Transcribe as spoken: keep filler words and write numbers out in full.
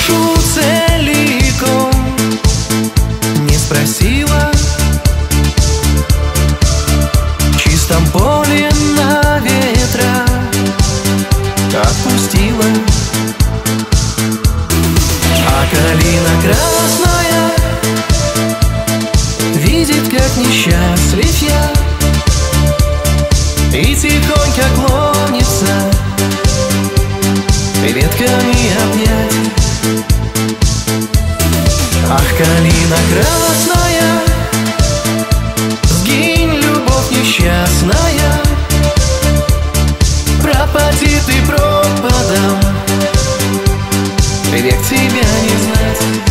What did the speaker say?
душу целиком не спросила. В чистом поле на ветра отпустила. А калина красная видит, как несчастлив я, и тихонько клонится ветками обнять. Ах, калина красная, сгинь, любовь несчастная, пропади ты пропадом, век тебя не знать.